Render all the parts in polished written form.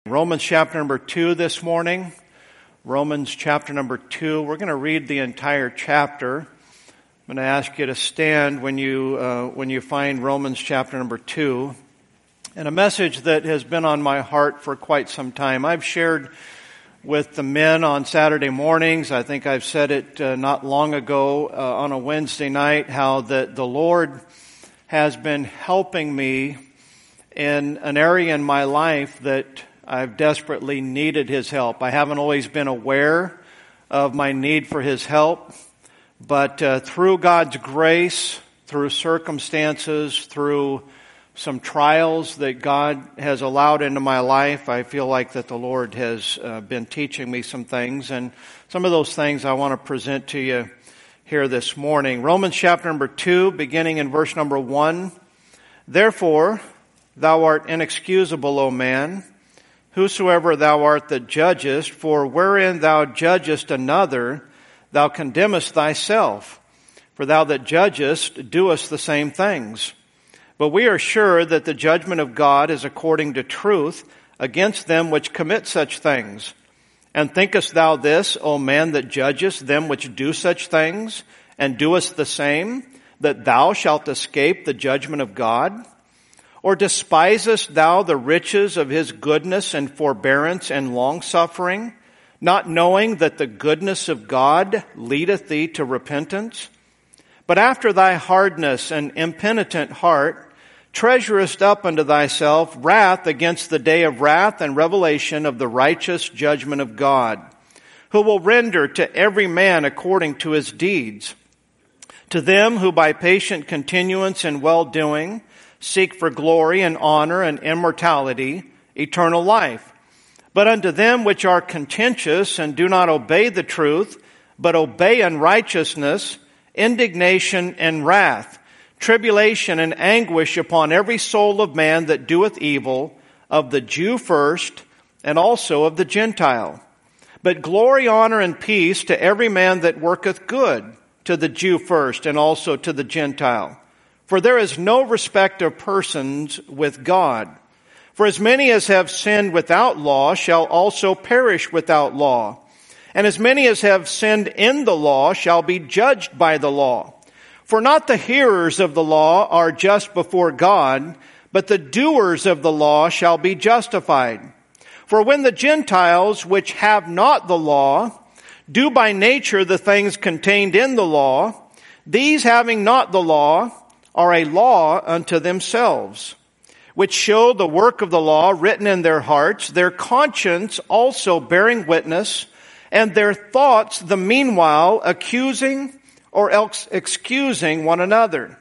Romans chapter number 2 this morning. Romans chapter number 2. We're going to read the entire chapter. I'm going to ask you to stand when you find Romans chapter number 2. And a message that has been on my heart for quite some time. I've shared with the men on Saturday mornings. I think I've said it not long ago on a Wednesday night, how that the Lord has been helping me in an area in my life that I've desperately needed His help. I haven't always been aware of my need for His help, but through God's grace, through circumstances, through some trials that God has allowed into my life, I feel like that the Lord has been teaching me some things, and some of those things I want to present to you here this morning. Romans chapter number 2, beginning in verse number 1. Therefore, thou art inexcusable, O man, whosoever thou art that judgest, for wherein thou judgest another, thou condemnest thyself. For thou that judgest doest the same things. But we are sure that the judgment of God is according to truth against them which commit such things. And thinkest thou this, O man, that judgest them which do such things, and doest the same, that thou shalt escape the judgment of God? Or despisest thou the riches of His goodness and forbearance and longsuffering, not knowing that the goodness of God leadeth thee to repentance? But after thy hardness and impenitent heart treasurest up unto thyself wrath against the day of wrath and revelation of the righteous judgment of God, who will render to every man according to his deeds. To them who by patient continuance in well-doing seek for glory and honor and immortality, eternal life. But unto them which are contentious and do not obey the truth, but obey unrighteousness, indignation and wrath, tribulation and anguish upon every soul of man that doeth evil, of the Jew first, and also of the Gentile. But glory, honor, and peace to every man that worketh good, to the Jew first, and also to the Gentile. For there is no respect of persons with God. For as many as have sinned without law shall also perish without law. And as many as have sinned in the law shall be judged by the law. For not the hearers of the law are just before God, but the doers of the law shall be justified. For when the Gentiles which have not the law do by nature the things contained in the law, these having not the law are a law unto themselves, which show the work of the law written in their hearts, their conscience also bearing witness, and their thoughts the meanwhile accusing or else excusing one another.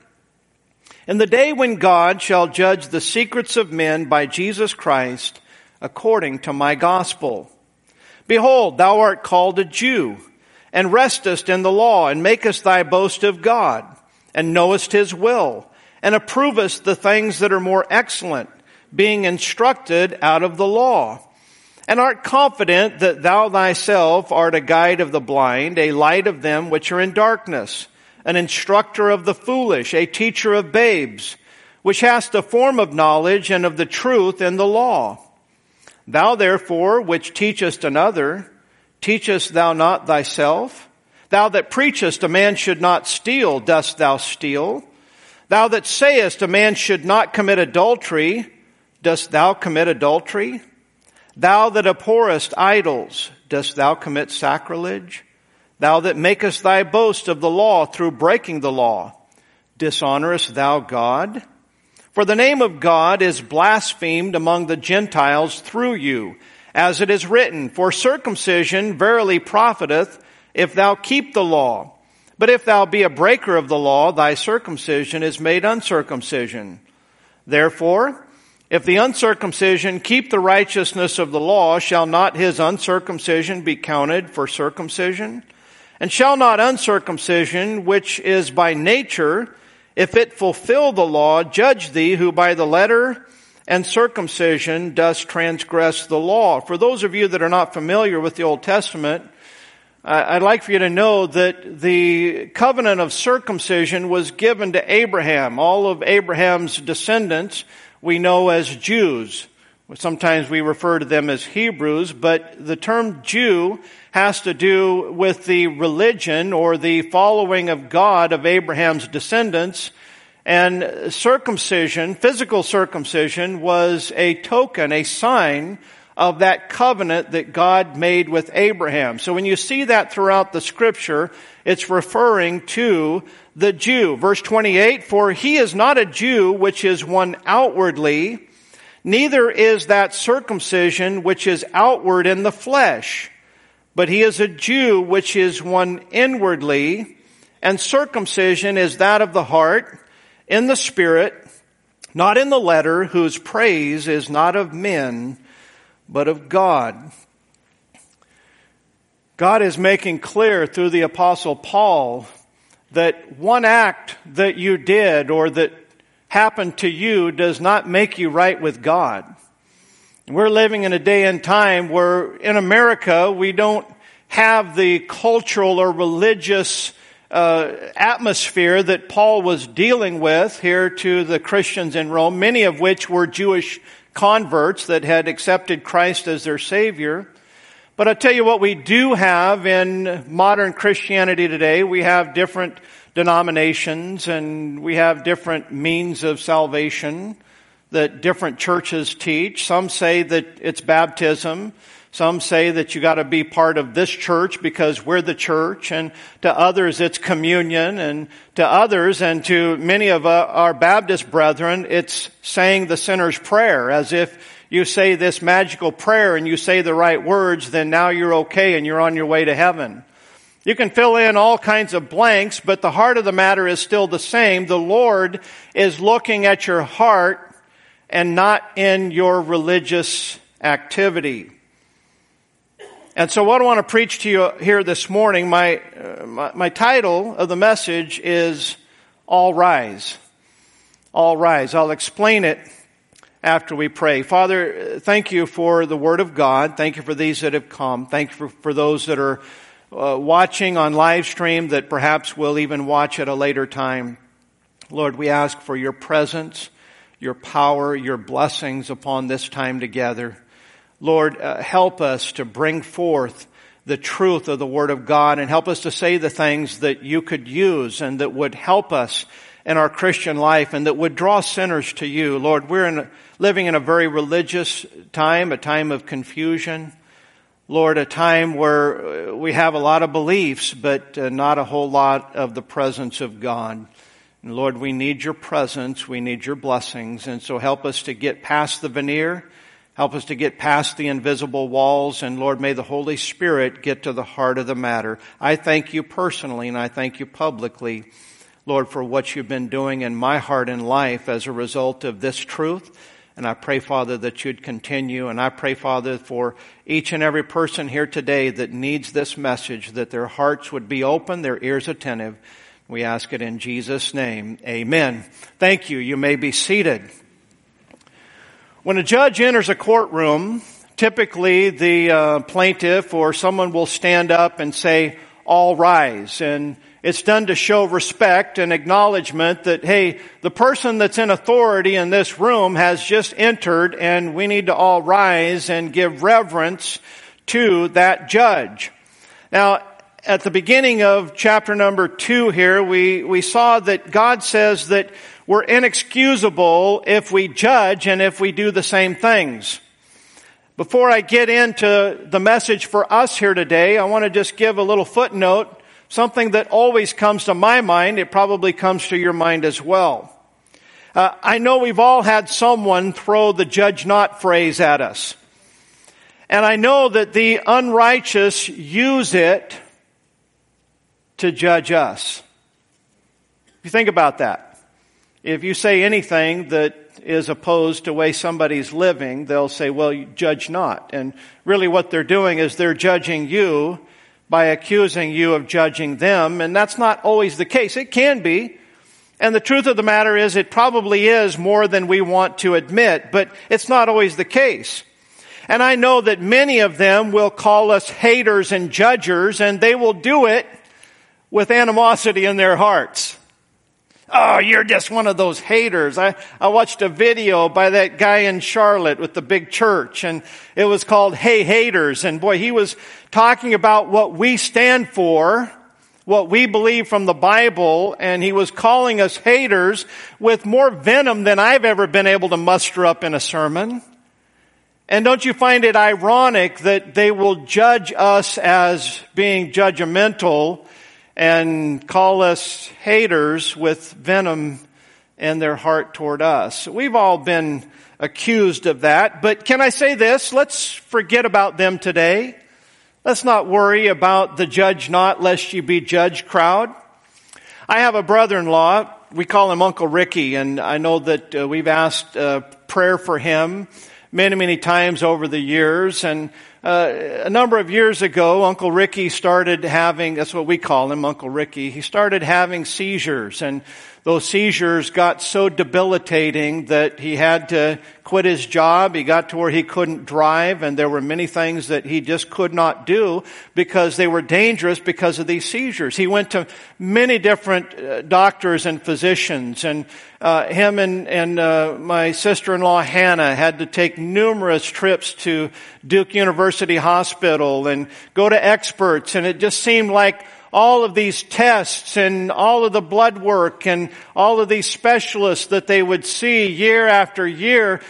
In the day when God shall judge the secrets of men by Jesus Christ, according to my gospel. Behold, thou art called a Jew, and restest in the law, and makest thy boast of God, and knowest His will, and approvest the things that are more excellent, being instructed out of the law. And art confident that thou thyself art a guide of the blind, a light of them which are in darkness, an instructor of the foolish, a teacher of babes, which hast the form of knowledge and of the truth in the law. Thou therefore, which teachest another, teachest thou not thyself? Thou that preachest a man should not steal, dost thou steal? Thou that sayest a man should not commit adultery, dost thou commit adultery? Thou that abhorrest idols, dost thou commit sacrilege? Thou that makest thy boast of the law through breaking the law, dishonorest thou God? For the name of God is blasphemed among the Gentiles through you, as it is written, for circumcision verily profiteth, if thou keep the law. But if thou be a breaker of the law, thy circumcision is made uncircumcision. Therefore, if the uncircumcision keep the righteousness of the law, shall not his uncircumcision be counted for circumcision? And shall not uncircumcision, which is by nature, if it fulfill the law, judge thee who by the letter and circumcision does transgress the law? For those of you that are not familiar with the Old Testament, I'd like for you to know that the covenant of circumcision was given to Abraham. All of Abraham's descendants we know as Jews. Sometimes we refer to them as Hebrews, but the term Jew has to do with the religion or the following of God of Abraham's descendants. And circumcision, physical circumcision, was a token, a sign of that covenant that God made with Abraham. So when you see that throughout the Scripture, it's referring to the Jew. Verse 28, "For he is not a Jew which is one outwardly, neither is that circumcision which is outward in the flesh, but he is a Jew which is one inwardly, and circumcision is that of the heart, in the spirit, not in the letter, whose praise is not of men, but of God." God is making clear through the Apostle Paul that one act that you did or that happened to you does not make you right with God. We're living in a day and time where in America we don't have the cultural or religious atmosphere that Paul was dealing with here to the Christians in Rome, many of which were Jewish converts that had accepted Christ as their Savior. But I tell you what we do have in modern Christianity today. We have different denominations and we have different means of salvation that different churches teach. Some say that it's baptism. Some say that you got to be part of this church because we're the church, and to others it's communion, and to others and to many of our Baptist brethren it's saying the sinner's prayer, as if you say this magical prayer and you say the right words, then now you're okay and you're on your way to heaven. You can fill in all kinds of blanks, but the heart of the matter is still the same. The Lord is looking at your heart and not in your religious activity. And so what I want to preach to you here this morning, my title of the message is All Rise. All Rise. I'll explain it after we pray. Father, thank you for the Word of God. Thank you for these that have come. Thank you for those that are watching on live stream that perhaps will even watch at a later time. Lord, we ask for your presence, your power, your blessings upon this time together. Lord, help us to bring forth the truth of the Word of God and help us to say the things that you could use and that would help us in our Christian life and that would draw sinners to you. Lord, we're living in a very religious time, a time of confusion. Lord, a time where we have a lot of beliefs, but not a whole lot of the presence of God. And Lord, we need your presence. We need your blessings. And so help us to get past the veneer. Help us to get past the invisible walls, and Lord, may the Holy Spirit get to the heart of the matter. I thank you personally, and I thank you publicly, Lord, for what you've been doing in my heart and life as a result of this truth. And I pray, Father, that you'd continue. And I pray, Father, for each and every person here today that needs this message, that their hearts would be open, their ears attentive. We ask it in Jesus' name. Amen. Thank you. You may be seated. When a judge enters a courtroom, typically the plaintiff or someone will stand up and say, "All rise." And it's done to show respect and acknowledgement that, hey, the person that's in authority in this room has just entered and we need to all rise and give reverence to that judge. Now, at the beginning of chapter number 2 here, we saw that God says that we're inexcusable if we judge and if we do the same things. Before I get into the message for us here today, I want to just give a little footnote, something that always comes to my mind. It probably comes to your mind as well. I know we've all had someone throw the "judge not" phrase at us. And I know that the unrighteous use it to judge us. If you think about that. If you say anything that is opposed to the way somebody's living, they'll say, well, you judge not. And really what they're doing is they're judging you by accusing you of judging them. And that's not always the case. It can be. And the truth of the matter is it probably is more than we want to admit, but it's not always the case. And I know that many of them will call us haters and judgers, and they will do it with animosity in their hearts. Oh, you're just one of those haters. I watched a video by that guy in Charlotte with the big church, and it was called Hey Haters. And boy, he was talking about what we stand for, what we believe from the Bible, and he was calling us haters with more venom than I've ever been able to muster up in a sermon. And don't you find it ironic that they will judge us as being judgmental and call us haters with venom in their heart toward us? We've all been accused of that, but can I say this? Let's forget about them today. Let's not worry about the judge not lest you be judged crowd. I have a brother-in-law. We call him Uncle Ricky, and I know that we've asked prayer for him many times over the years. And a number of years ago, Uncle Ricky started having, that's what we call him, Uncle Ricky. He started having seizures, and those seizures got so debilitating that he had to quit his job. He got to where he couldn't drive, and there were many things that he just could not do because they were dangerous because of these seizures. He went to many different doctors and physicians, and him and my sister-in-law Hannah had to take numerous trips to Duke University Hospital and go to experts, and it just seemed like all of these tests and all of the blood work and all of these specialists that they would see year after year,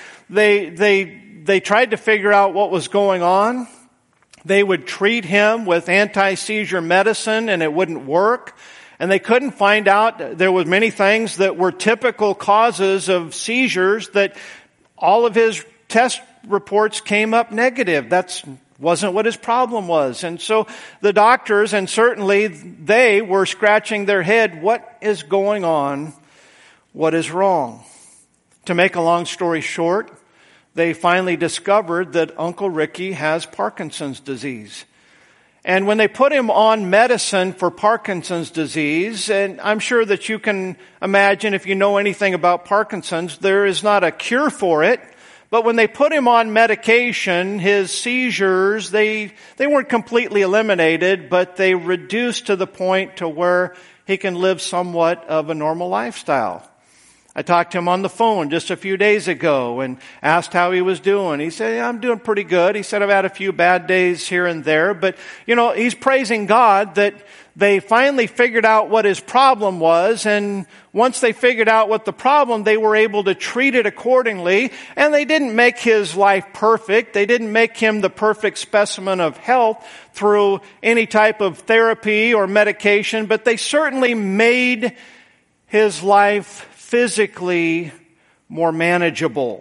they tried to figure out what was going on. They would treat him with anti-seizure medicine and it wouldn't work. And they couldn't find out. There were many things that were typical causes of seizures that all of his test reports came up negative. That wasn't what his problem was. And so the doctors, and certainly they, were scratching their head. What is going on? What is wrong? To make a long story short, they finally discovered that Uncle Ricky has Parkinson's disease. And when they put him on medicine for Parkinson's disease, and I'm sure that you can imagine if you know anything about Parkinson's, there is not a cure for it. But when they put him on medication, his seizures, they weren't completely eliminated, but they reduced to the point to where he can live somewhat of a normal lifestyle. I talked to him on the phone just a few days ago and asked how he was doing. He said, yeah, I'm doing pretty good. He said, I've had a few bad days here and there, but he's praising God that they finally figured out what his problem was, and once they figured out what the problem, they were able to treat it accordingly, and they didn't make his life perfect. They didn't make him the perfect specimen of health through any type of therapy or medication, but they certainly made his life physically more manageable.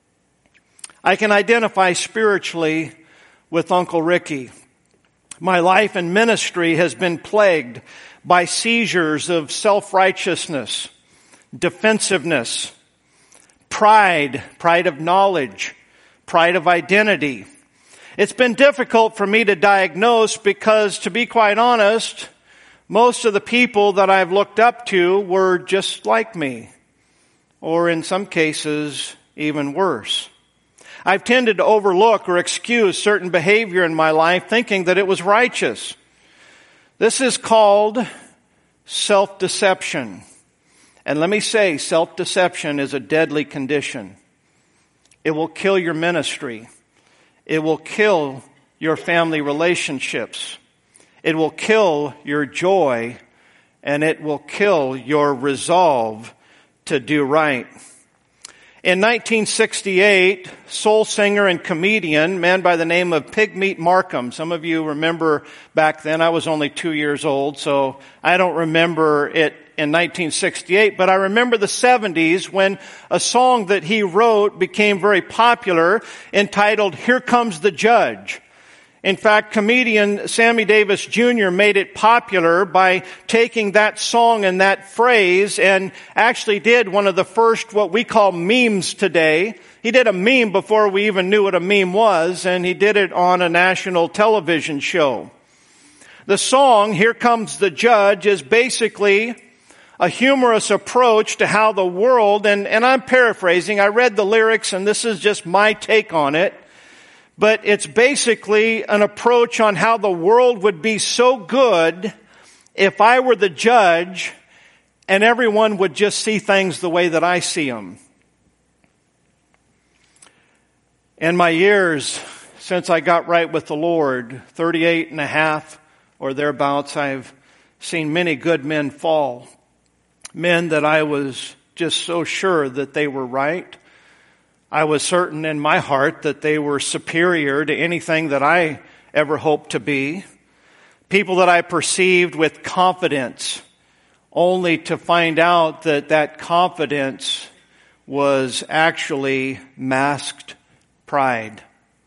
I can identify spiritually with Uncle Ricky. My life and ministry has been plagued by seizures of self-righteousness, defensiveness, pride of knowledge, pride of identity. It's been difficult for me to diagnose because, to be quite honest, most of the people that I've looked up to were just like me, or in some cases, even worse. I've tended to overlook or excuse certain behavior in my life thinking that it was righteous. This is called self-deception. And let me say, self-deception is a deadly condition. It will kill your ministry. It will kill your family relationships. It will kill your joy, and it will kill your resolve to do right. In 1968, soul singer and comedian, a man by the name of Pigmeat Markham. Some of you remember back then. I was only 2 years old, so I don't remember it in 1968, but I remember the 70s when a song that he wrote became very popular, entitled "Here Comes the Judge." In fact, comedian Sammy Davis Jr. made it popular by taking that song and that phrase and actually did one of the first what we call memes today. He did a meme before we even knew what a meme was, and he did it on a national television show. The song, "Here Comes the Judge," is basically a humorous approach to how the world, and I'm paraphrasing, I read the lyrics and this is just my take on it, but it's basically an approach on how the world would be so good if I were the judge and everyone would just see things the way that I see them. In my years since I got right with the Lord, 38 and a half or thereabouts, I've seen many good men fall. Men that I was just so sure that they were right. I was certain in my heart that they were superior to anything that I ever hoped to be. People that I perceived with confidence, only to find out that that confidence was actually masked pride.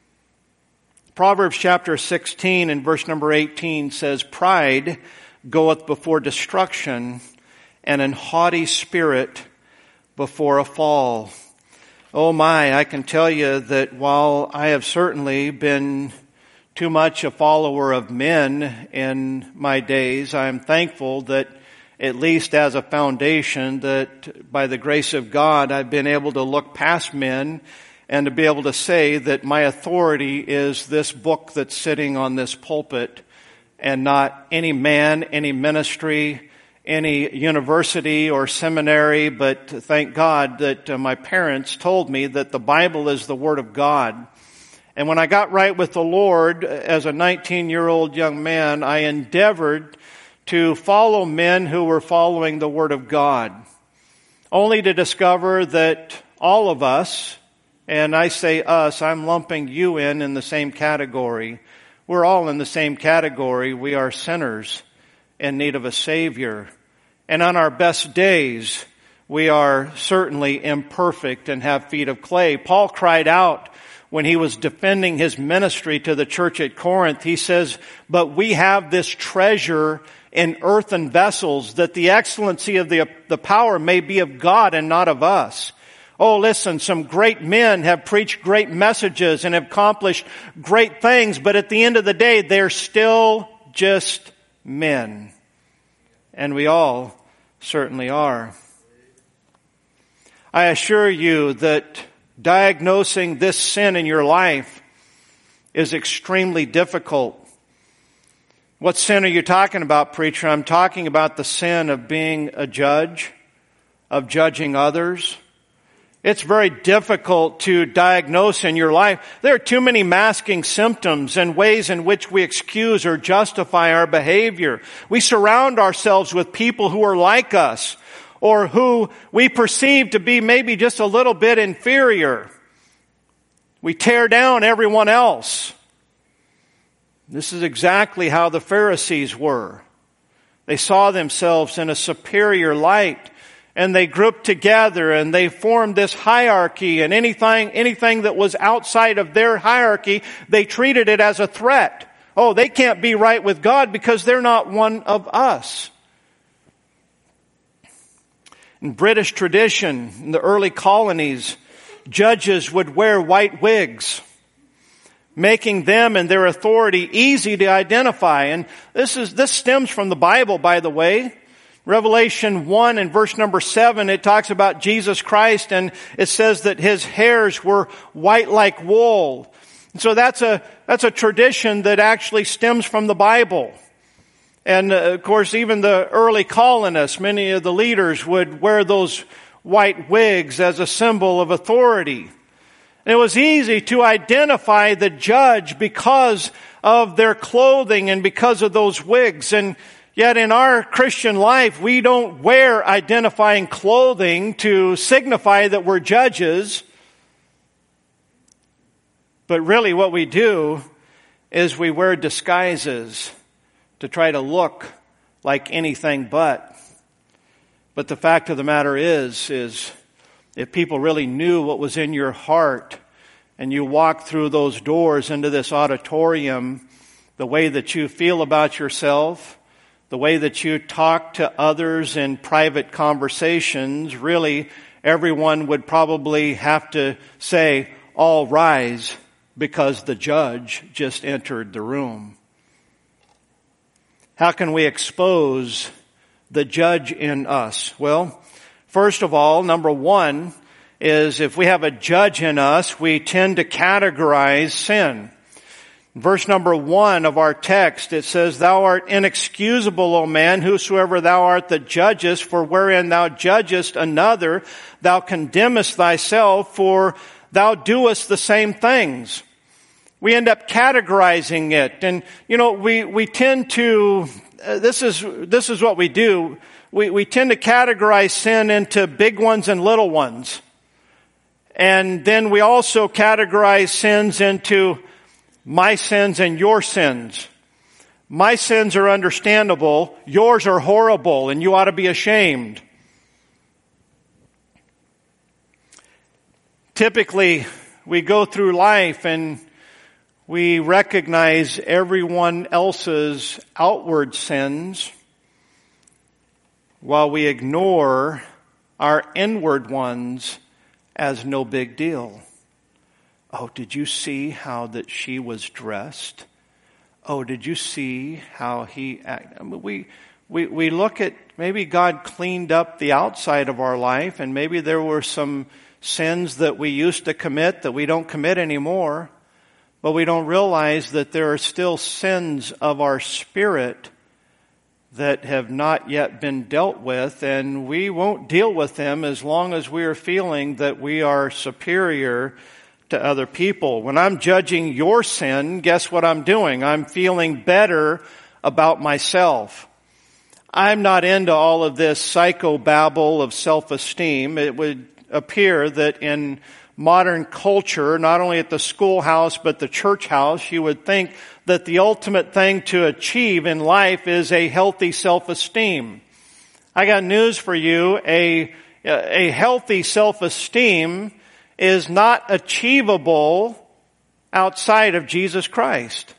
Proverbs chapter 16 and verse number 18 says, "Pride goeth before destruction, and an haughty spirit before a fall." Oh my, I can tell you that while I have certainly been too much a follower of men in my days, I am thankful that at least as a foundation, that by the grace of God, I've been able to look past men and to be able to say that my authority is this book that's sitting on this pulpit, and not any man, any ministry, any university or seminary, but thank God that my parents told me that the Bible is the Word of God. And when I got right with the Lord as a 19-year-old young man, I endeavored to follow men who were following the Word of God, only to discover that all of us, and I say us, I'm lumping you in the same category. We're all in the same category. We are sinners in need of a Savior. And on our best days, we are certainly imperfect and have feet of clay. Paul cried out when he was defending his ministry to the church at Corinth. He says, "But we have this treasure in earthen vessels, that the excellency of the power may be of God and not of us." Oh, listen, some great men have preached great messages and have accomplished great things, but at the end of the day, they're still just men. And we all certainly are. I assure you that diagnosing this sin in your life is extremely difficult. What sin are you talking about, preacher? I'm talking about the sin of being a judge, of judging others. It's very difficult to diagnose in your life. There are too many masking symptoms and ways in which we excuse or justify our behavior. We surround ourselves with people who are like us, or who we perceive to be maybe just a little bit inferior. We tear down everyone else. This is exactly how the Pharisees were. They saw themselves in a superior light, and they grouped together and they formed this hierarchy, and anything that was outside of their hierarchy, they treated it as a threat. Oh, they can't be right with God because they're not one of us. In British tradition, in the early colonies, judges would wear white wigs, making them and their authority easy to identify. And this stems from the Bible, by the way. Revelation 1 and verse number 7, it talks about Jesus Christ, and it says that his hairs were white like wool. And so that's a tradition that actually stems from the Bible. And of course, even the early colonists, many of the leaders would wear those white wigs as a symbol of authority. And it was easy to identify the judge because of their clothing and because of those wigs. And yet in our Christian life, we don't wear identifying clothing to signify that we're judges. But really what we do is we wear disguises to try to look like anything but. But the fact of the matter is if people really knew what was in your heart, and you walk through those doors into this auditorium, the way that you feel about yourself, the way that you talk to others in private conversations, really everyone would probably have to say, "All rise," because the judge just entered the room. How can we expose the judge in us? Well, first of all, number one is if we have a judge in us, we tend to categorize sin. Verse number 1 of our text, it says, Thou art inexcusable, O man, whosoever thou art that judgest, for wherein thou judgest another, thou condemnest thyself, for thou doest the same things. We end up categorizing it. And, we tend to, this is what we do. We tend to categorize sin into big ones and little ones. And then we also categorize sins into my sins and your sins. My sins are understandable. Yours are horrible, and you ought to be ashamed. Typically, we go through life and we recognize everyone else's outward sins while we ignore our inward ones as no big deal. Oh, did you see how that she was dressed? Oh, did you see how he acted? I mean, we look at, maybe God cleaned up the outside of our life, and maybe there were some sins that we used to commit that we don't commit anymore, but we don't realize that there are still sins of our spirit that have not yet been dealt with, and we won't deal with them as long as we are feeling that we are superior to other people. When I'm judging your sin, guess what I'm doing? I'm feeling better about myself. I'm not into all of this psychobabble of self-esteem. It would appear that in modern culture, not only at the schoolhouse but the church house, you would think that the ultimate thing to achieve in life is a healthy self-esteem. I got news for you. A healthy self-esteem is not achievable outside of Jesus Christ.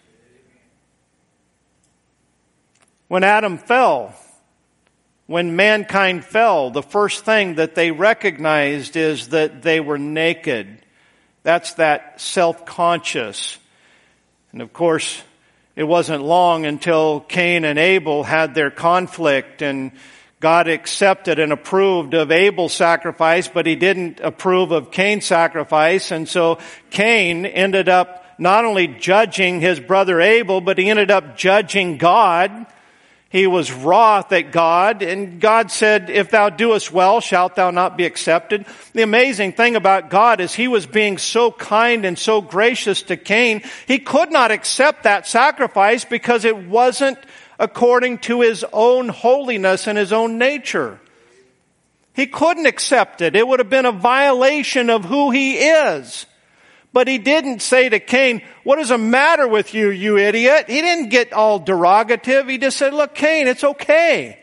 When Adam fell, when mankind fell, the first thing that they recognized is that they were naked. That's that self-conscious. And of course, it wasn't long until Cain and Abel had their conflict, and God accepted and approved of Abel's sacrifice, but he didn't approve of Cain's sacrifice. And so Cain ended up not only judging his brother Abel, but he ended up judging God. He was wroth at God, and God said, If thou doest well, shalt thou not be accepted? The amazing thing about God is he was being so kind and so gracious to Cain, he could not accept that sacrifice because it wasn't according to his own holiness and his own nature. He couldn't accept it. It would have been a violation of who he is. But he didn't say to Cain, what is the matter with you, you idiot? He didn't get all derogative. He just said, look, Cain, it's okay.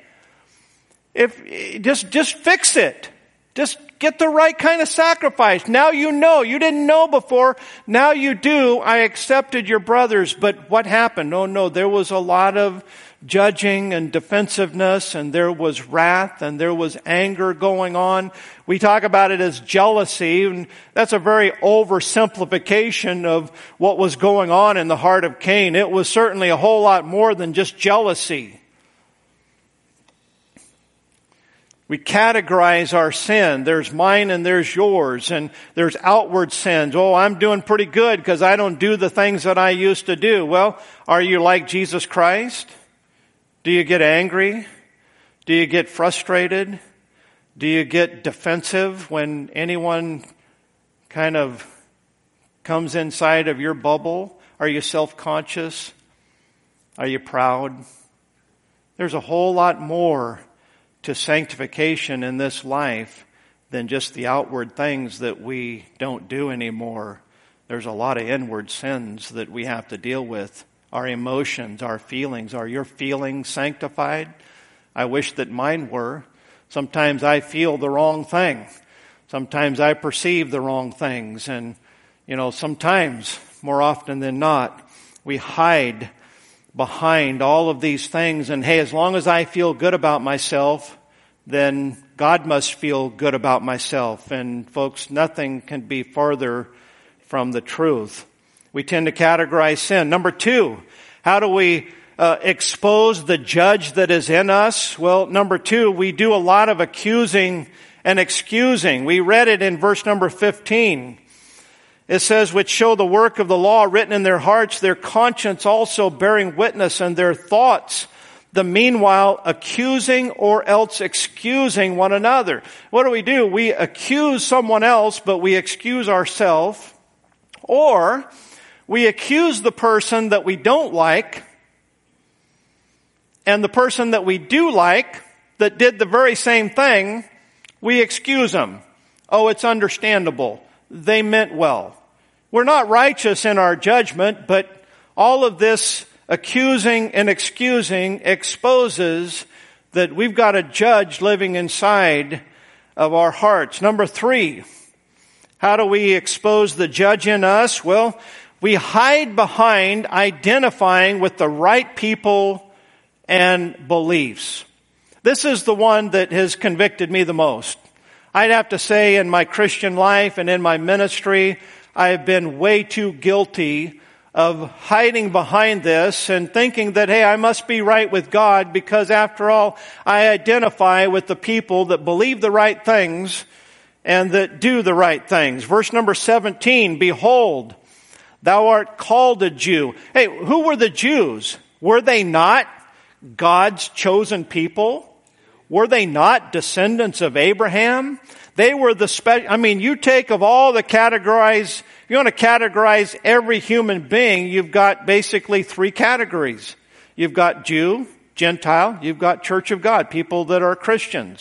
Just fix it. Just get the right kind of sacrifice. Now you know. You didn't know before. Now you do. I accepted your brothers. But what happened? Oh no, there was a lot of judging and defensiveness, and there was wrath, and there was anger going on. We talk about it as jealousy, and that's a very oversimplification of what was going on in the heart of Cain. It was certainly a whole lot more than just jealousy. We categorize our sin. There's mine and there's yours, and there's outward sins. Oh, I'm doing pretty good because I don't do the things that I used to do. Well, are you like Jesus Christ? Do you get angry? Do you get frustrated? Do you get defensive when anyone kind of comes inside of your bubble? Are you self-conscious? Are you proud? There's a whole lot more to sanctification in this life than just the outward things that we don't do anymore. There's a lot of inward sins that we have to deal with. Our emotions, our feelings. Are your feelings sanctified? I wish that mine were. Sometimes I feel the wrong thing. Sometimes I perceive the wrong things. And, sometimes, more often than not, we hide behind all of these things. And hey, as long as I feel good about myself, then God must feel good about myself. And folks, nothing can be further from the truth. We tend to categorize sin. Number 2, how do we expose the judge that is in us? Well, number 2, we do a lot of accusing and excusing. We read it in verse number 15. It says, which show the work of the law written in their hearts, their conscience also bearing witness, and their thoughts, the meanwhile accusing or else excusing one another. What do? We accuse someone else, but we excuse ourselves. Or we accuse the person that we don't like, and the person that we do like, that did the very same thing, we excuse them. Oh, it's understandable. They meant well. We're not righteous in our judgment, but all of this accusing and excusing exposes that we've got a judge living inside of our hearts. Number 3, how do we expose the judge in us? Well, we hide behind identifying with the right people and beliefs. This is the one that has convicted me the most. I'd have to say in my Christian life and in my ministry, I have been way too guilty of hiding behind this and thinking that, hey, I must be right with God because after all, I identify with the people that believe the right things and that do the right things. Verse number 17, behold, thou art called a Jew. Hey, who were the Jews? Were they not God's chosen people? Were they not descendants of Abraham? They were you take of all the categories, if you want to categorize every human being, you've got basically 3 categories. You've got Jew, Gentile, you've got Church of God, people that are Christians.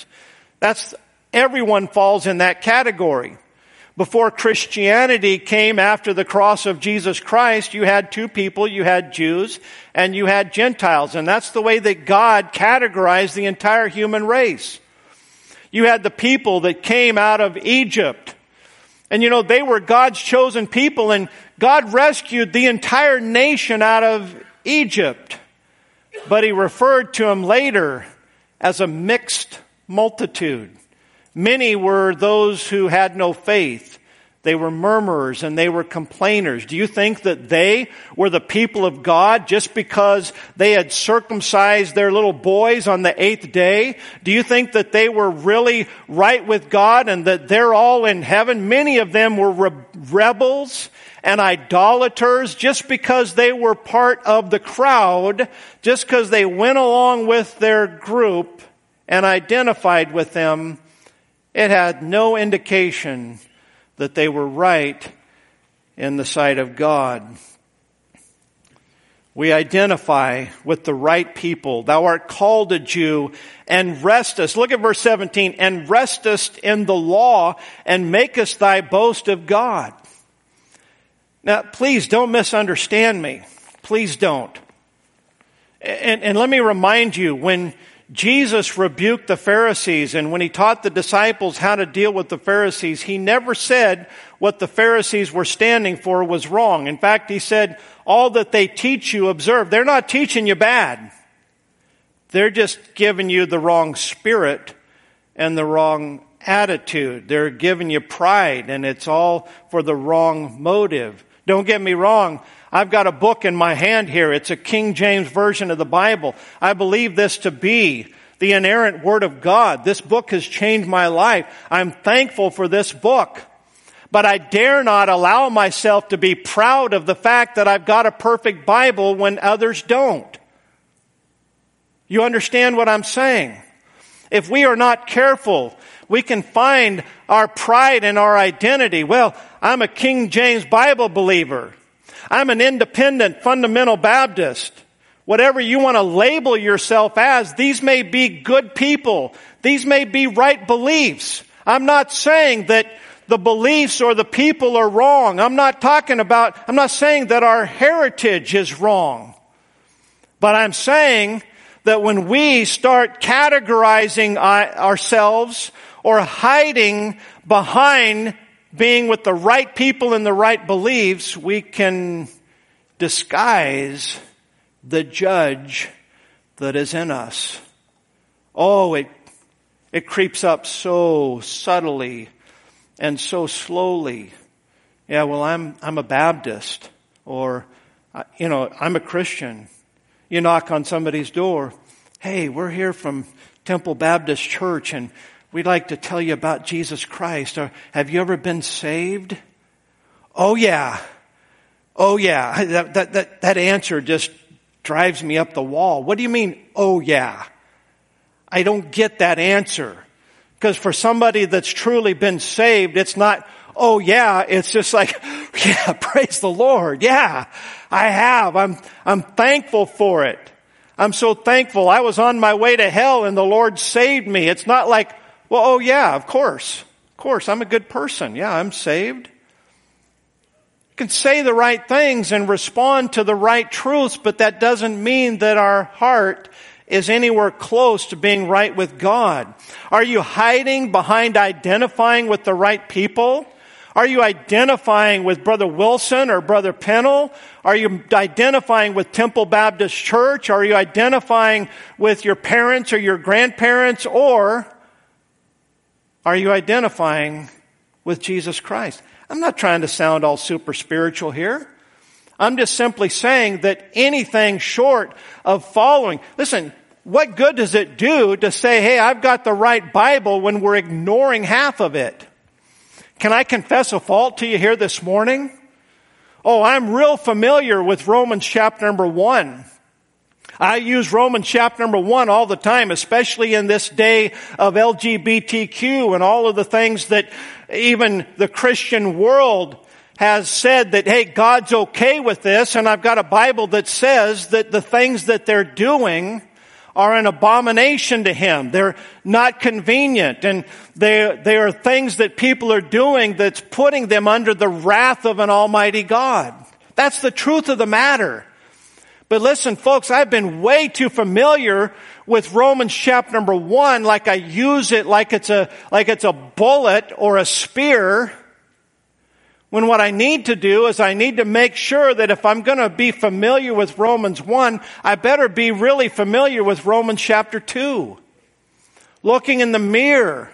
Everyone falls in that category. Before Christianity came after the cross of Jesus Christ, you had 2 people, you had Jews and you had Gentiles. And that's the way that God categorized the entire human race. You had the people that came out of Egypt. And they were God's chosen people, and God rescued the entire nation out of Egypt. But He referred to them later as a mixed multitude. Many were those who had no faith. They were murmurers and they were complainers. Do you think that they were the people of God just because they had circumcised their little boys on the 8th day? Do you think that they were really right with God and that they're all in heaven? Many of them were rebels and idolaters just because they were part of the crowd, just because they went along with their group and identified with them. It had no indication that they were right in the sight of God. We identify with the right people. Thou art called a Jew and restest. Look at verse 17. And restest in the law and makest thy boast of God. Now, please don't misunderstand me. Please don't. And let me remind you, when Jesus rebuked the Pharisees, and when He taught the disciples how to deal with the Pharisees, He never said what the Pharisees were standing for was wrong. In fact, He said, all that they teach you, observe. They're not teaching you bad. They're just giving you the wrong spirit and the wrong attitude. They're giving you pride, and it's all for the wrong motive. Don't get me wrong. I've got a book in my hand here. It's a King James version of the Bible. I believe this to be the inerrant Word of God. This book has changed my life. I'm thankful for this book. But I dare not allow myself to be proud of the fact that I've got a perfect Bible when others don't. You understand what I'm saying? If we are not careful, we can find our pride and our identity. Well, I'm a King James Bible believer. I'm an independent fundamental Baptist. Whatever you want to label yourself as, these may be good people. These may be right beliefs. I'm not saying that the beliefs or the people are wrong. I'm not saying that our heritage is wrong. But I'm saying that when we start categorizing ourselves or hiding behind being with the right people and the right beliefs, we can disguise the judge that is in us. Oh, it creeps up so subtly and so slowly. Yeah, well, I'm a Baptist, or I'm a Christian. You knock on somebody's door. Hey, we're here from Temple Baptist Church, and we'd like to tell you about Jesus Christ. Or, have you ever been saved? Oh yeah. Oh yeah. That answer just drives me up the wall. What do you mean, oh yeah? I don't get that answer. Because for somebody that's truly been saved, it's not, oh yeah, it's just like, yeah, praise the Lord. Yeah, I have. I'm thankful for it. I'm so thankful. I was on my way to hell and the Lord saved me. It's not like, well, oh yeah, of course, I'm a good person. Yeah, I'm saved. You can say the right things and respond to the right truths, but that doesn't mean that our heart is anywhere close to being right with God. Are you hiding behind identifying with the right people? Are you identifying with Brother Wilson or Brother Pennell? Are you identifying with Temple Baptist Church? Are you identifying with your parents or your grandparents? Or are you identifying with Jesus Christ? I'm not trying to sound all super spiritual here. I'm just simply saying that anything short of following, listen, what good does it do to say, hey, I've got the right Bible when we're ignoring half of it? Can I confess a fault to you here this morning? Oh, I'm real familiar with Romans chapter number 1. I use Romans chapter number 1 all the time, especially in this day of LGBTQ and all of the things that even the Christian world has said that, hey, God's okay with this, and I've got a Bible that says that the things that they're doing are an abomination to Him. They're not convenient, and they are things that people are doing that's putting them under the wrath of an almighty God. That's the truth of the matter. But listen, folks, I've been way too familiar with Romans chapter number 1, like I use it like it's a bullet or a spear, when what I need to do is I need to make sure that if I'm going to be familiar with Romans 1, I better be really familiar with Romans chapter 2. Looking in the mirror.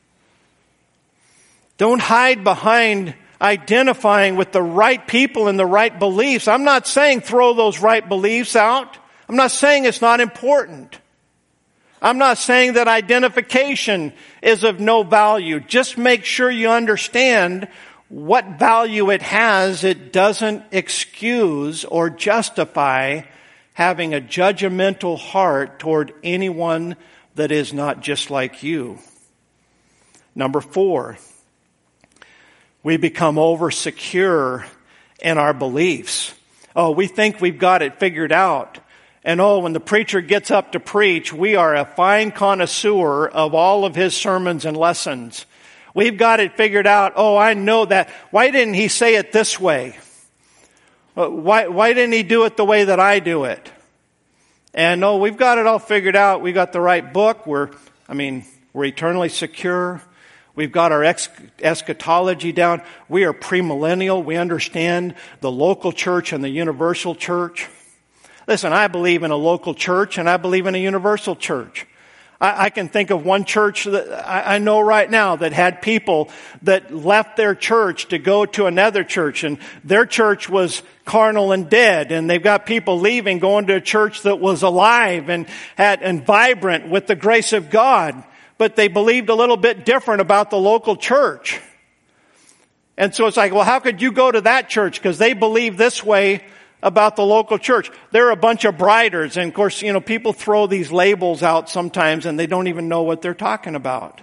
Don't hide behind identifying with the right people and the right beliefs. I'm not saying throw those right beliefs out. I'm not saying it's not important. I'm not saying that identification is of no value. Just make sure you understand what value it has. It doesn't excuse or justify having a judgmental heart toward anyone that is not just like you. Number 4, we become over-secure in our beliefs. Oh, we think we've got it figured out. And oh, when the preacher gets up to preach, we are a fine connoisseur of all of his sermons and lessons. We've got it figured out. Oh, I know that. Why didn't he say it this way? Why didn't he do it the way that I do it? And no, we've got it all figured out. We got the right book. We're eternally secure. We've got our eschatology down. We are premillennial. We understand the local church and the universal church. Listen, I believe in a local church and I believe in a universal church. I can think of one church that I know right now that had people that left their church to go to another church, and their church was carnal and dead, and they've got people leaving, going to a church that was alive and vibrant with the grace of God, but they believed a little bit different about the local church. And so it's like, well, how could you go to that church? Because they believe this way about the local church. They're a bunch of briders. And of course, people throw these labels out sometimes and they don't even know what they're talking about.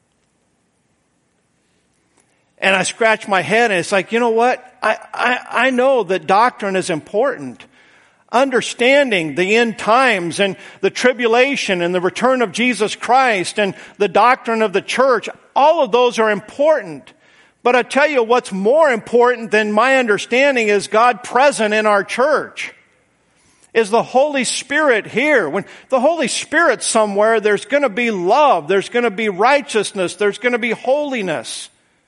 And I scratch my head and it's like, you know what? I know that doctrine is important. Understanding the end times and the tribulation and the return of Jesus Christ and the doctrine of the church, all of those are important. But I tell you what's more important than my understanding is God present in our church. Is the Holy Spirit here? When the Holy Spirit's somewhere, there's going to be love, there's going to be righteousness, there's going to be holiness.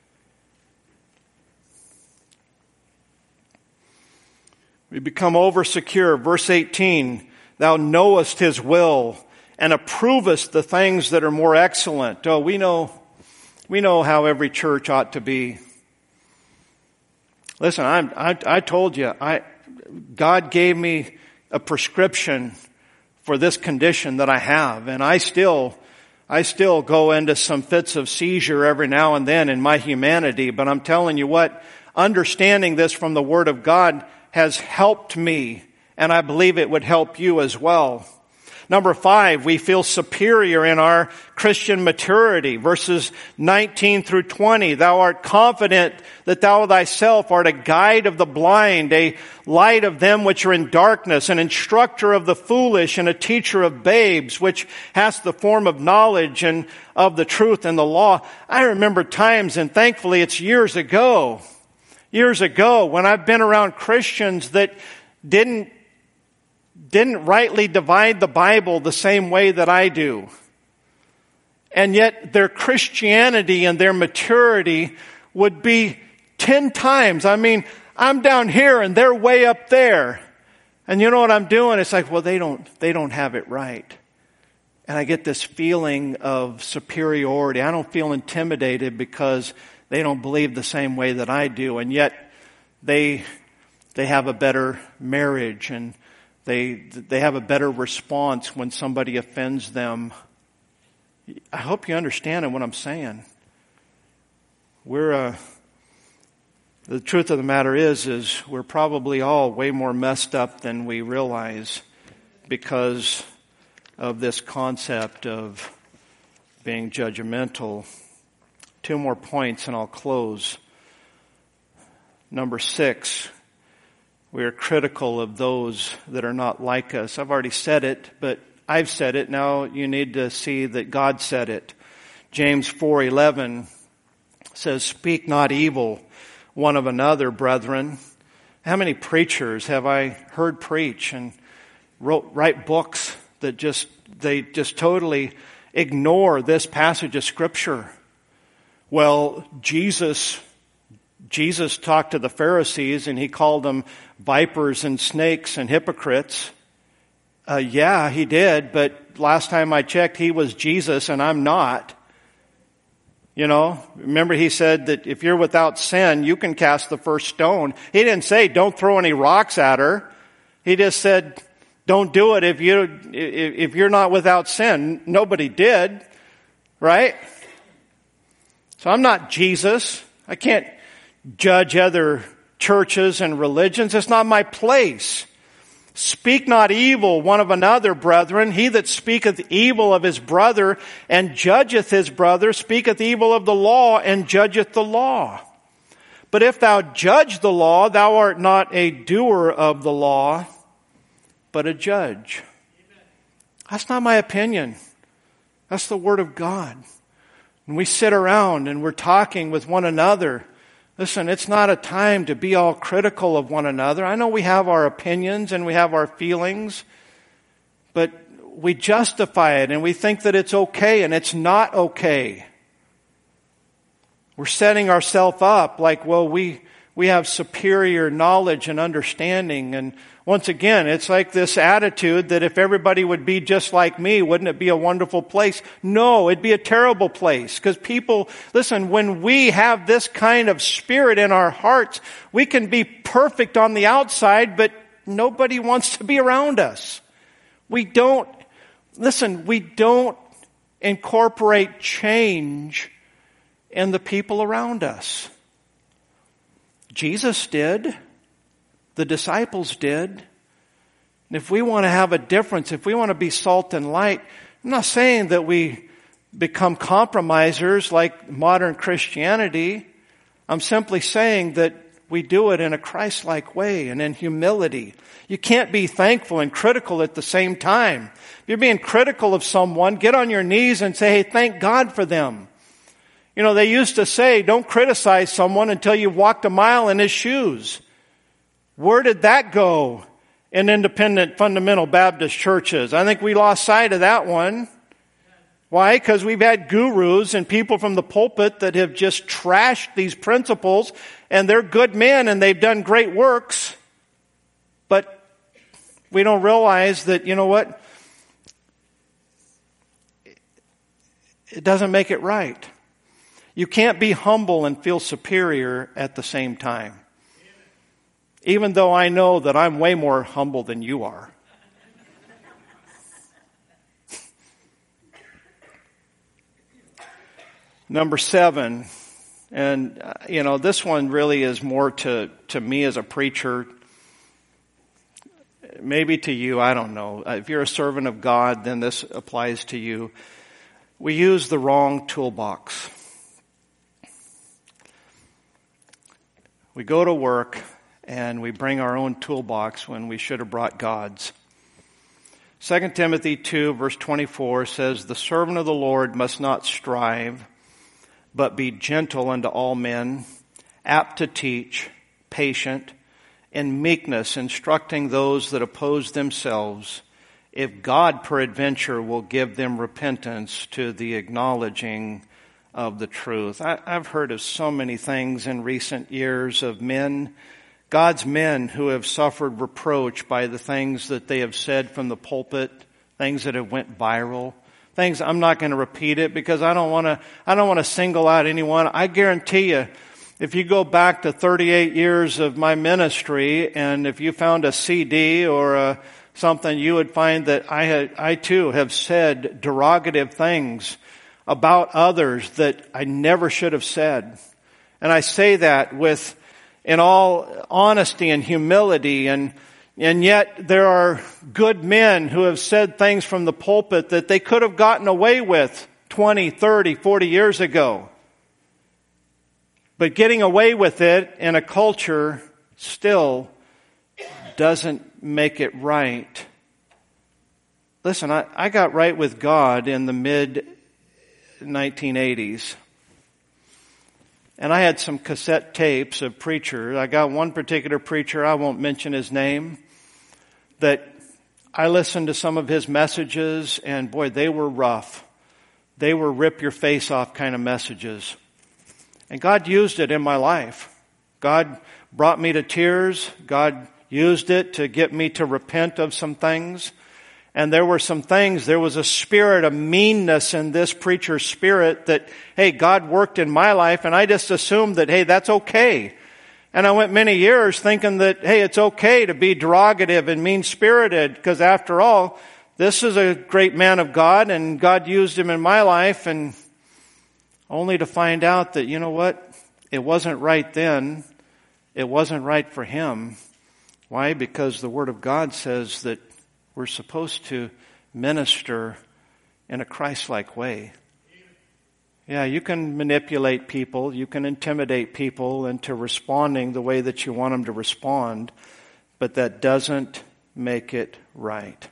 We become over-secure. Verse 18, thou knowest His will and approvest the things that are more excellent. Oh, we know how every church ought to be. Listen, I told you, God gave me a prescription for this condition that I have, and I still go into some fits of seizure every now and then in my humanity, but I'm telling you what, understanding this from the Word of God has helped me, and I believe it would help you as well. Number 5, we feel superior in our Christian maturity. Verses 19 through 20, thou art confident that thou thyself art a guide of the blind, a light of them which are in darkness, an instructor of the foolish, and a teacher of babes, which hast the form of knowledge and of the truth and the law. I remember times, and thankfully it's years ago, when I've been around Christians that didn't rightly divide the Bible the same way that I do. And yet their Christianity and their maturity would be 10 times. I mean, I'm down here and they're way up there. And you know what I'm doing? It's like, well, they don't have it right. And I get this feeling of superiority. I don't feel intimidated because they don't believe the same way that I do. And yet they have a better marriage, and they have a better response when somebody offends them. I hope you understand what I'm saying. The truth of the matter is we're probably all way more messed up than we realize because of this concept of being judgmental. 2 more points and I'll close. Number 6. We are critical of those that are not like us. I've already said it, but I've said it. Now you need to see that God said it. James 4:11 says, speak not evil one of another, brethren. How many preachers have I heard preach and write books that they just totally ignore this passage of Scripture? Well, Jesus talked to the Pharisees and he called them vipers and snakes and hypocrites. Yeah, he did, but last time I checked, he was Jesus and I'm not. You know, remember he said that if you're without sin, you can cast the first stone. He didn't say don't throw any rocks at her. He just said don't do it if you're not without sin. Nobody did, right? So I'm not Jesus. I can't judge other churches and religions. It's not my place. Speak not evil one of another, brethren. He that speaketh evil of his brother and judgeth his brother speaketh evil of the law and judgeth the law. But if thou judge the law, thou art not a doer of the law, but a judge. That's not my opinion. That's the Word of God. When we sit around and we're talking with one another, listen, it's not a time to be all critical of one another. I know we have our opinions and we have our feelings, but we justify it and we think that it's okay, and it's not okay. We're setting ourselves up like, well, we have superior knowledge and understanding. And once again, it's like this attitude that if everybody would be just like me, wouldn't it be a wonderful place? No, it'd be a terrible place. Because people, listen, when we have this kind of spirit in our hearts, we can be perfect on the outside, but nobody wants to be around us. We don't incorporate change in the people around us. Jesus did. The disciples did. And if we want to have a difference, if we want to be salt and light, I'm not saying that we become compromisers like modern Christianity. I'm simply saying that we do it in a Christ-like way and in humility. You can't be thankful and critical at the same time. If you're being critical of someone, get on your knees and say, hey, thank God for them. You know, they used to say, don't criticize someone until you've walked a mile in his shoes. Where did that go in independent fundamental Baptist churches? I think we lost sight of that one. Why? Because we've had gurus and people from the pulpit that have just trashed these principles, and they're good men and they've done great works. But we don't realize that, you know what? It doesn't make it right. You can't be humble and feel superior at the same time. Even though I know that I'm way more humble than you are. Number 7, And, this one really is more to me as a preacher, maybe to you, I don't know. If you're a servant of God, then this applies to you. We use the wrong toolbox. We go to work and we bring our own toolbox when we should have brought God's. 2 Timothy 2 verse 24 says, "The servant of the Lord must not strive, but be gentle unto all men, apt to teach, patient, in meekness instructing those that oppose themselves, if God peradventure will give them repentance to the acknowledging of the truth." I've heard of so many things in recent years of men, God's men, who have suffered reproach by the things that they have said from the pulpit, things that have went viral, things I'm not going to repeat it because I don't want to single out anyone. I guarantee you, if you go back to 38 years of my ministry, and if you found a CD or something, you would find that I too have said derogative things about others that I never should have said. And I say that in all honesty and humility, and yet there are good men who have said things from the pulpit that they could have gotten away with 20, 30, 40 years ago. But getting away with it in a culture still doesn't make it right. Listen, I got right with God in the mid-1980s. And I had some cassette tapes of preachers. I got one particular preacher, I won't mention his name, that I listened to some of his messages, and boy, they were rough. They were rip your face off kind of messages. And God used it in my life. God brought me to tears. God used it to get me to repent of some things. And there were some things, there was a spirit of meanness in this preacher's spirit that, hey, God worked in my life, and I just assumed that, hey, that's okay. And I went many years thinking that, hey, it's okay to be derogative and mean-spirited, because after all, this is a great man of God, and God used him in my life, and only to find out that, you know what, it wasn't right then. It wasn't right for him. Why? Because the Word of God says that we're supposed to minister in a Christ-like way. Yeah, you can manipulate people, you can intimidate people into responding the way that you want them to respond, but that doesn't make it right.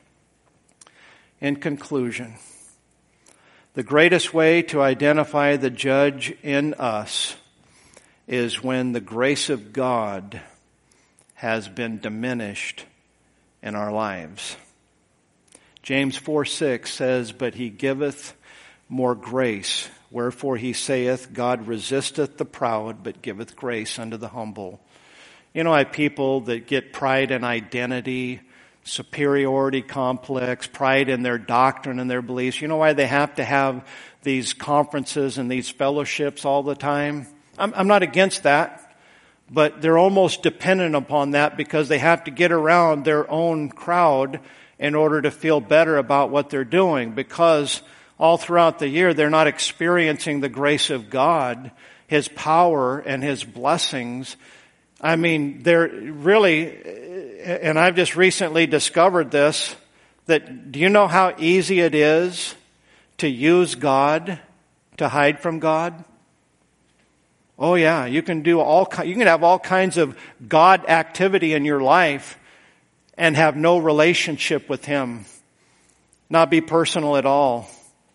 In conclusion, the greatest way to identify the judge in us is when the grace of God has been diminished in our lives. James 4:6 says, "But he giveth more grace. Wherefore he saith, God resisteth the proud, but giveth grace unto the humble." You know, I have people that get pride in identity, superiority complex, pride in their doctrine and their beliefs. You know why they have to have these conferences and these fellowships all the time? I'm not against that, but they're almost dependent upon that because they have to get around their own crowd in order to feel better about what they're doing, because all throughout the year they're not experiencing the grace of God, His power and His blessings. I mean, they're really, and I've just recently discovered this, that do you know how easy it is to use God to hide from God? Oh yeah, you can have all kinds of God activity in your life and have no relationship with Him. Not be personal at all.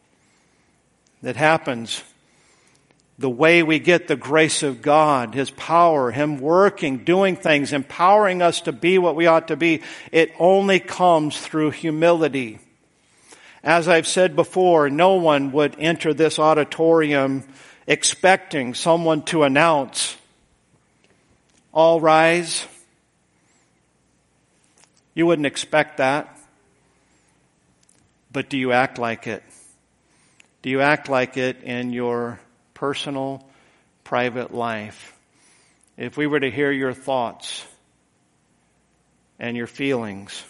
That happens. The way we get the grace of God, His power, Him working, doing things, empowering us to be what we ought to be, it only comes through humility. As I've said before, no one would enter this auditorium expecting someone to announce, "All rise." You wouldn't expect that. But do you act like it? Do you act like it in your personal, private life? If we were to hear your thoughts and your feelings,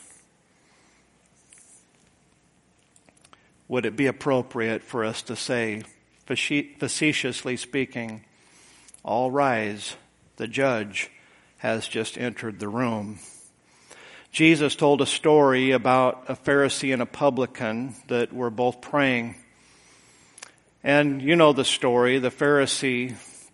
would it be appropriate for us to say, facetiously speaking, All rise. The judge has just entered the room. Jesus told a story about a Pharisee and a publican that were both praying. And you know the story. The Pharisee,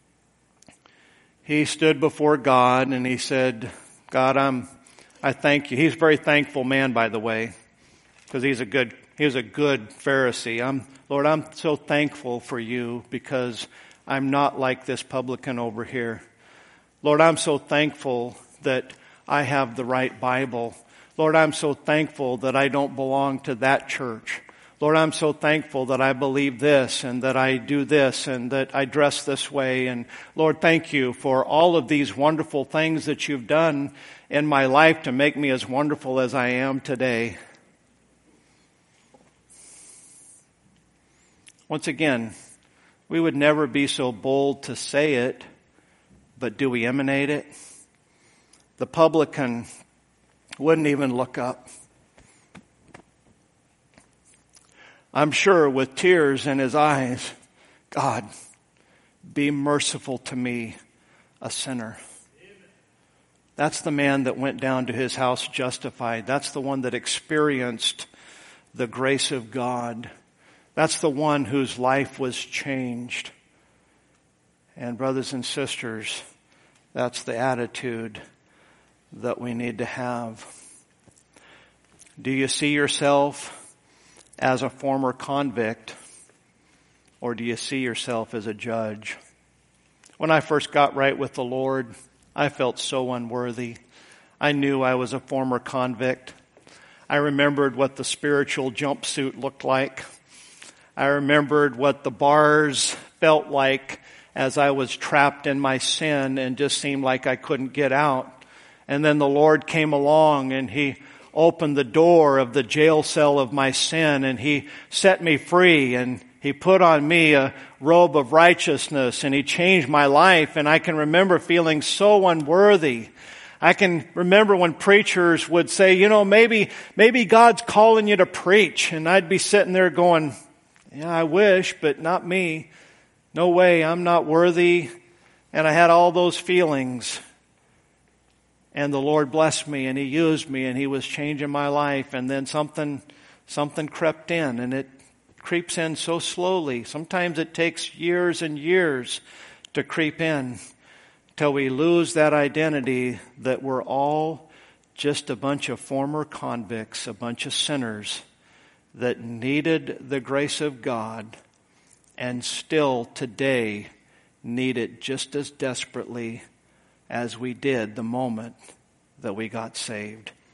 he stood before God and he said, God, I thank you. He's a very thankful man, by the way, because he was a good Pharisee. Lord, I'm so thankful for you because I'm not like this publican over here. Lord, I'm so thankful that I have the right Bible. Lord, I'm so thankful that I don't belong to that church. Lord, I'm so thankful that I believe this and that I do this and that I dress this way. And Lord, thank you for all of these wonderful things that you've done in my life to make me as wonderful as I am today. Once again, we would never be so bold to say it, but do we emanate it? The publican wouldn't even look up. I'm sure with tears in his eyes, God, be merciful to me, a sinner. That's the man that went down to his house justified. That's the one that experienced the grace of God. That's the one whose life was changed. And brothers and sisters, that's the attitude that we need to have. Do you see yourself as a former convict, or do you see yourself as a judge? When I first got right with the Lord, I felt so unworthy. I knew I was a former convict. I remembered what the spiritual jumpsuit looked like. I remembered what the bars felt like as I was trapped in my sin and just seemed like I couldn't get out. And then the Lord came along and He opened the door of the jail cell of my sin and He set me free and He put on me a robe of righteousness and He changed my life. And I can remember feeling so unworthy. I can remember when preachers would say, maybe God's calling you to preach. And I'd be sitting there going, yeah, I wish, but not me. No way, I'm not worthy. And I had all those feelings. And the Lord blessed me and He used me and He was changing my life. And then something crept in, and it creeps in so slowly. Sometimes it takes years and years to creep in till we lose that identity that we're all just a bunch of former convicts, a bunch of sinners that needed the grace of God and still today need it just as desperately as we did the moment that we got saved.